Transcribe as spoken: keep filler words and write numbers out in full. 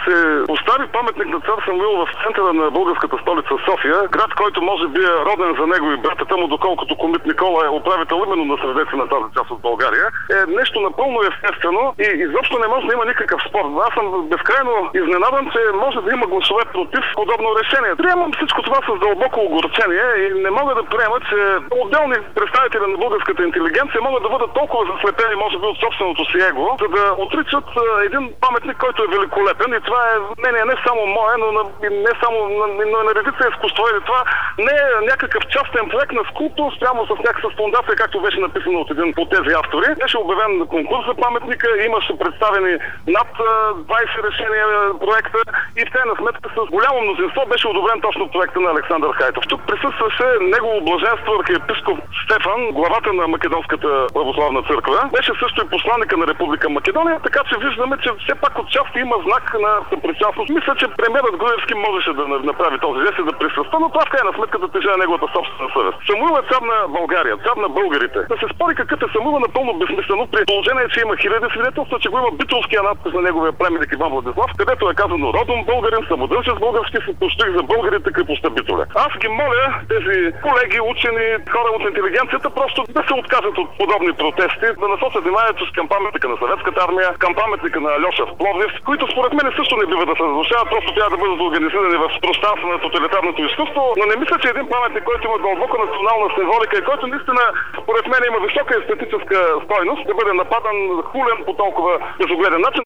се постави паметник на цар Самуил в центъра на българската столица София, град, който може би е роден за него и братата му, доколкото комит Никола е управител именно на средеца на тази част от България, е нещо напълно естествено и изобщо не може да има никакъв спор. Аз съм безкрайно изненадан, че може да има гласове против подобно решение. Приемам всичко това с дълбоко огорчение и не мога да приема, че отделни представители на българската интелигенция могат да бъдат толкова заслепени, може би, от собственото си его, за да отричат един паметник, който е великолепен. И това е мнение не само мое, но на, не само на, на, на редица изкуство. И това не е някакъв частен проект на скулптор, спрямо с някаква фундация, както беше написано от един от тези автори. Беше обявен конкурс за паметника, имаше представени над двайсет решения проекта и в крайна сметка с голямо мнозинство беше одобрен точно проекта на Александър Хайтов. Тук присъстваше негово блаженство архиепископ Стефан, главата на Македонската православна църква. Беше също и посланника на Република Македония, така че виждаме, че все пак отчасти има знак на съпричастност. Мисля, че премиерът Груевски можеше да направи този жест и да присъства, но това в крайна сметка да тежа неговата собствена съвест. Самуил е цар на България, цар на българите. Да се спори какъв е Самуил е напълно безсмислено при положение, че има хиляди свидетелства, че го има битовския надпис на неговия племенник Иван Владислав, където е казано родом българин, самодържец български, се постиг за българите крепостта Битоле. Аз ги моля тези колеги, учени, хора от интелигенцията просто да се откажат от подобни протести, да насочат вниманието с към паметника на Съветската армия, към паметника на Алеша в Пловдив, които според мен също не бива да се разрушават, просто трябва да бъдат организирани в пространство на тоталитарното изкуство, но не мисля, че един паметник, който има дълбока национална символика и който наистина според мен има висока естетическа стойност, да бъде нападан, хулен по толкова безогледен начин.